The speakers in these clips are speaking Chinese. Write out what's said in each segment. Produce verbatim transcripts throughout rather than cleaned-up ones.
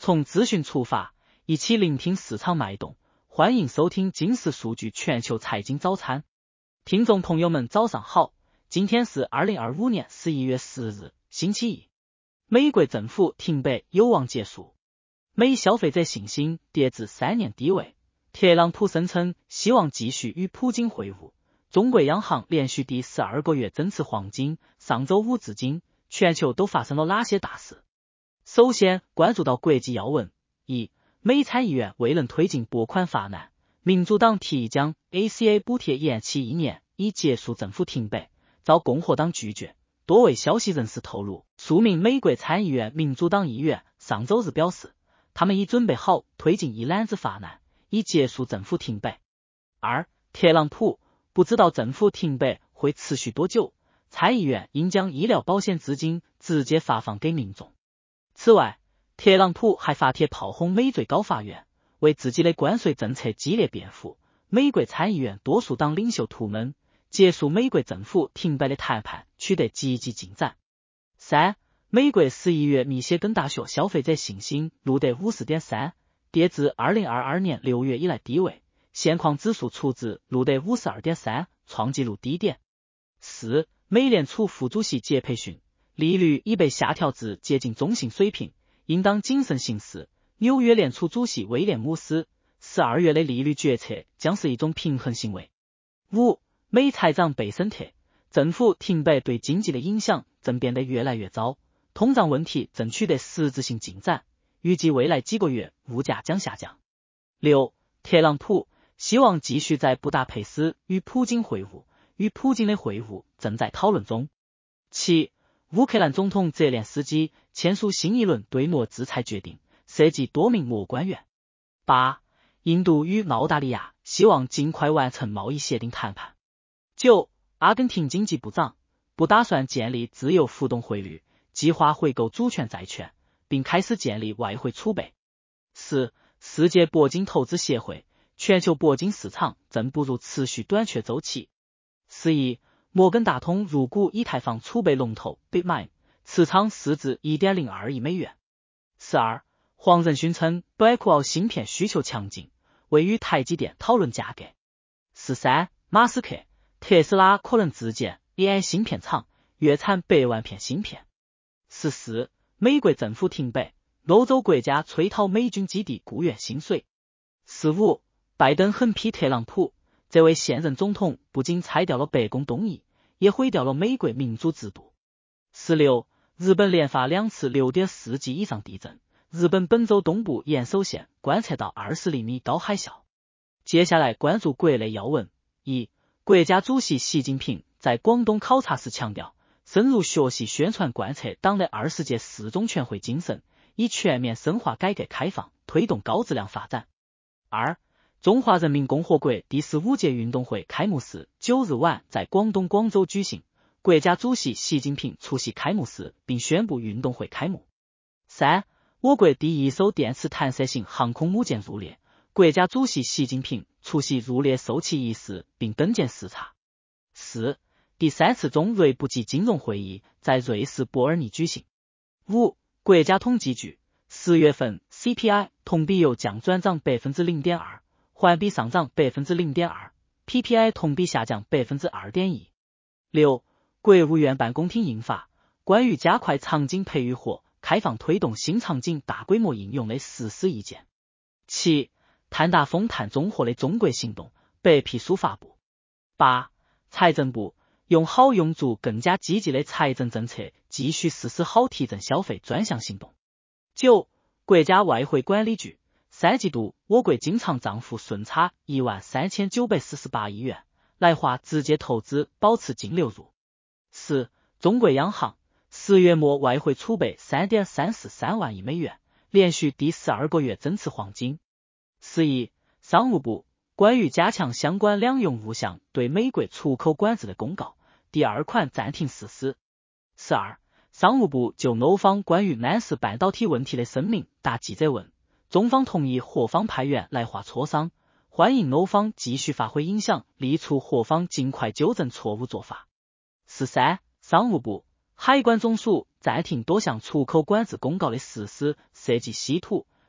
从资讯出发，一起聆听市场脉动。欢迎收听金石数据全球财经早餐。听众朋友们早上好，今天是二零二五年十一月十日，星期一。美国政府停摆有望结束，美消费者信心跌至三年低位。特朗普声称希望继续与普京会晤。中国央行连续第十二个月增持黄金。上周五至今，全球都发生了哪些大事？首先关注到国际要闻。一、美参议院未能推进拨款法案，民主党提议将 A C A 补贴延期一年，以结束政府停摆，遭共和党拒绝。多位消息人士透露，数名美国参议院民主党议员上周日表示，他们已准备好推进一揽子法案，以结束政府停摆。二、特朗普不知道政府停摆会持续多久，参议院应将医疗保险资金直接发放给民众。此外，特朗普还发帖炮轰美最高法院，为自己的关税政策激烈辩护。美国参议院多数党领袖图们结束美国政府停摆的谈判取得积极进展。三、美国十一月密歇根大学消费者信心录得 五十点三， 跌至二零二二年六月以来低位，现况指数初值录得 五十二点三， 创纪录低点。四、美联储副主席杰佩逊，利率已被下调至接近中性水平，应当谨慎行事。纽约联储主席威廉姆斯，十二月的利率决策将是一种平衡行为。五、美财长贝森特，政府停摆对经济的影响正变得越来越糟，通胀问题正取得实质性进展，预计未来几个月物价将下降。六、特朗普希望继续在布达佩斯与普京会晤，与普京的会晤正在讨论中。七、乌克兰总统泽连斯基签署新一轮对俄制裁决定，涉及多名俄官员。八、印度与澳大利亚希望尽快完成贸易协定谈判。九、阿根廷经济部长不打算建立自由浮动汇率，计划回购主权债券，并开始建立外汇储备。十、世界铂金投资协会，全球铂金市场正步入持续短缺周期。十一、摩根大通入股以太坊储备龙头 Bitmain， 持仓市值 一点零二亿美元。十二、黄仁勋称 Blackwell 芯片需求强劲，为与台积电讨论价格。十三、马斯克，特斯拉可能自建 A I 芯片厂，月产百万片芯片。十四、美国政府停摆，欧洲国家催讨美军基地雇员薪水。十五、拜登狠批特朗普，这位现任总统不仅拆掉了白宫东翼，也毁掉了美国民主制度。十六、日本连发两次 六点四 级以上地震，日本本州东部岩手县观测到二十厘米高海啸。接下来关注国内要闻。一、国家主席习近平在广东考察时强调，深入学习宣传贯彻党的二十届四中全会精神，以全面深化改革开放，推动高质量发展。二、中华人民共和国第十五届运动会开幕式九日晚在广东广州举行，国家主席习近平出席开幕式并宣布运动会开幕。三、我国第一艘电磁弹射型航空母舰入列，国家主席习近平出席入列授旗仪式并登舰视察。四、第三次中瑞部级金融会议在瑞士伯尔尼举行。五、国家统计局十月份 C P I 同比又降转涨 百分之零点二， 环比上涨 百分之零点二， P P I 同比下降 百分之二点一。六、国务院办公厅印发关于加快场景培育和开放推动新场景大规模应用的实施意见。七、碳达峰碳中和的中国行动白皮书发布。八、财政部用好用足更加积极的财政政策，继续实施好提振消费专项行动。九、国家外汇管理局三季度我国经常账户顺差一万三千九百四十八亿元，来华直接投资保持净流入。十、中国央行十月末外汇储备 三点三四三万亿美元，连续第十二个月增持黄金。十一、商务部关于加强相关两用物项对美国出口管制的公告第二款暂停实施。十二、商务部就欧方关于南市半导体问题的声明答记者问，中方同意荷方派员来华磋商，欢迎欧方继续发挥影响，力促荷方尽快纠正错误做法。十三、商务部海关总署暂停多项出口管制公告的实施，涉及稀土、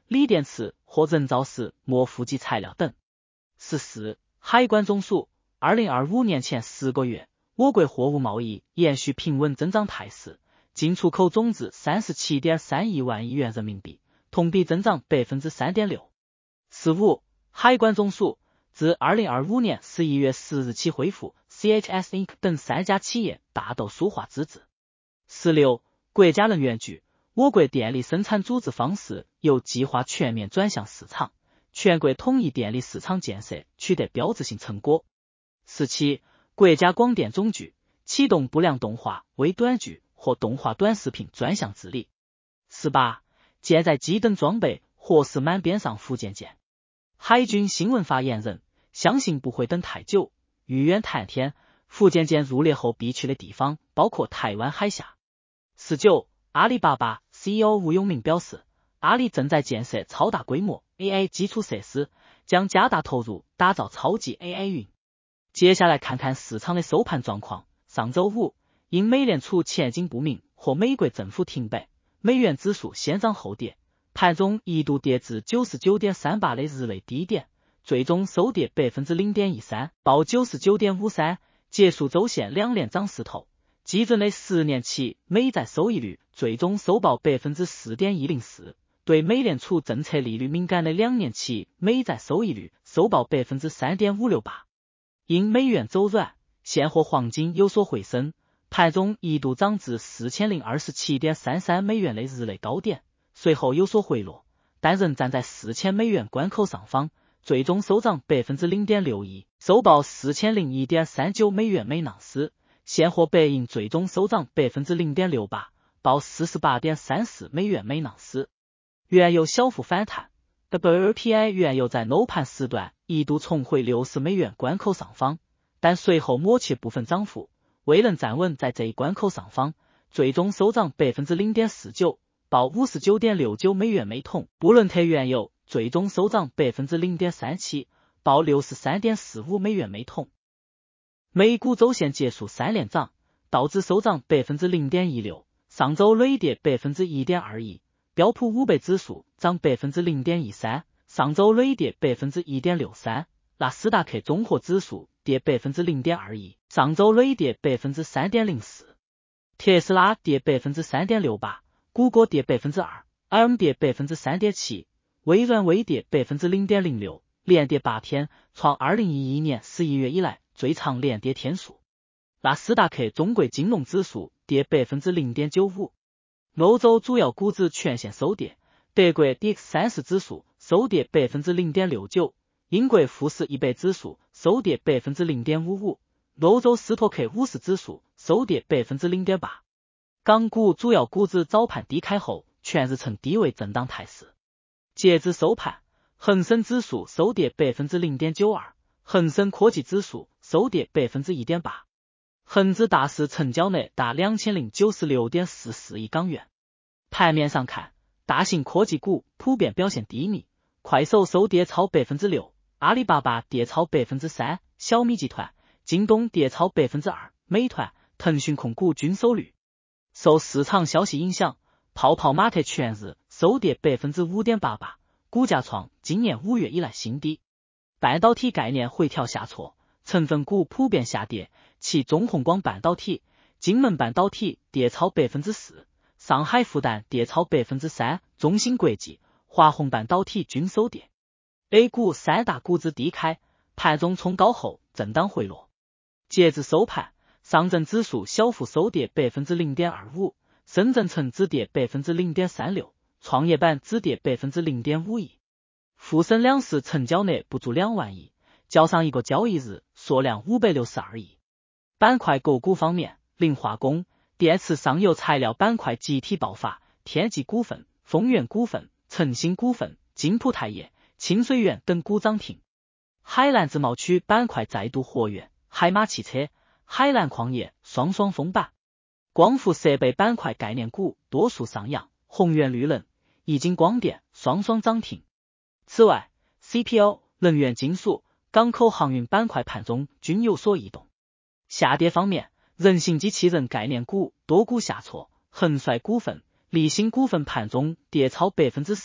锂电池或人造石膜负极材料等。十四、海关总署，二零二五年前十个月，我国货物贸易延续平稳增长态势，进出口总值 三十七点三亿万亿元人民币，同比增长 百分之三点六。十五、海关总署自二零二五年十一月十日起恢复 C H S Inc 等三家企业大豆孵化资质。十六、国家能源局，我国电力生产组织方式由计划全面转向市场，全国统一电力市场建设取得标志性成果。十七、国家广电总局启动不良动画微短剧或动画短视频专项治理。十八、舰载机等装备获释满编上福建舰。海军新闻发言人相信不会等太久，预远探天，福建舰入列后必去的地方包括台湾海峡。十九、阿里巴巴 C E O 吴永明表示，阿里正在建设超大规模 A I 基础设施，将加大投入打造超级 A I 云。接下来看看市场的收盘状况。上周五，因美联储前景不明或美国政府停摆，美元指数先涨后跌，盘中一度跌至 九十九点三八 的日内低点，最终收跌 百分之零点一三， 报 九十九点五三， 结束周线两连涨势头。基准的十年期美债收益率最终收报 百分之四点一零四， 对美联储政策利率敏感的两年期美债收益率收报 百分之三点五六八。 因美元走软，现货黄金有所回升，盘中一度涨至 四千零二十七点三三 美元的日内高点，随后有所回落，但仍站在四千美元关口上方，最终收涨 百分之零点六一， 收报 四千零一点三九 美元每盎司。现货白银最终收涨 百分之零点六八， 报 四十八点三四 美元每盎司。原油小幅反弹， W T I 原油在楼盘时段一度重回六十美元关口上方，但随后抹去部分涨幅，未能站稳在这一关口上方，最终收涨 百分之零点四九， 报 五十九点六九 美元每桶。布伦特原油最终收涨 百分之零点三七， 报 六十三点四五 美元每桶。美股周线结束三连涨，道指收涨 百分之零点一六， 上周累跌 百分之一点二一， 标普五百指数涨 百分之零点一三， 上周累跌 百分之一点六三， 纳斯达克综合指数跌 百分之零点二一， 上周累跌 百分之三点零四， 特斯拉跌 百分之三点六八， 谷歌跌 百分之二， A R M 跌 百分之三点七， 微软微跌 百分之零点零六， 连跌八天，创二零一一年十一月以来最长连跌天数。纳斯达克中国金融指数跌 百分之零点九五。 欧洲主要股指全线收跌，德国 D X 三十 指数收跌 百分之零点六九， 英国富时一百指数收跌 百分之零点五五， 欧洲斯托克五十指数收跌 百分之零点八。 港股主要股指早盘低开后全日呈低位震荡态势。截至收盘，恒生指数收跌 百分之零点九二， 恒生科技指数收跌 百分之一点八。 恒指大市成交额达 两千零九十六点四四亿港元。盘面上看，大型科技股普遍表现低迷，快手收跌超 百分之六， 阿里巴巴跌超 百分之三， 小米集团、京东跌超 百分之二， 美团、腾讯控股均收绿。受市场消息影响，泡泡玛特全日收跌 百分之五点八八， 股价创今年五月以来新低。半导体概念回调下挫，成分股普遍下跌，其中宏光半导体、金门半导体跌超 百分之四， 上海复旦跌超 百分之三， 中芯国际、华虹半导体均收跌。A 股三大股指低开，盘中冲高后震荡回落。截至收盘，上证指数小幅收跌 百分之零点二五， 深圳成指跌 百分之零点三六， 创业板止跌 百分之零点五一。沪深两市成交额不足两万亿，较上一个交易日缩量五百六十二亿。板块个股方面，磷化工、电池上游材料板块集体爆发，天际股份、丰源股份、晨兴股份、金普钛业、清水源等股涨停。海南自贸区板块再度活跃，海马汽车、海南矿业双双封板。光伏设备板块概念股多数上扬，宏源绿能、易晶光电双双涨停。此外 C P O、能源金属、港口航运板块盘中均有所异动。下跌方面，人形机器人概念股多股下挫，恒帅股份、立新股份盘中跌超 百分之四，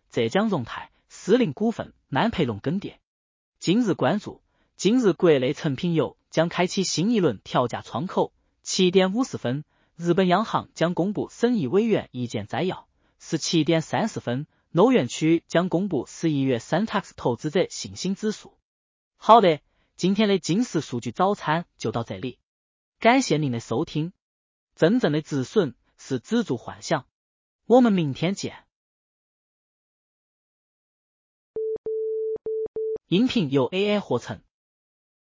浙江荣泰、思凌股份、南培龙更迭。今日关注：今日国内成品油将开启新一轮调价窗口。七点五十分，日本央行将公布审议委员意见摘要。十七点三十分，欧元区将公布十一月 Santax 投资者信心指数。好的，今天的今时数据早餐就到这里，感谢您的收听。真正的止损是止住幻想，我们明天见。音频由 A I 合成。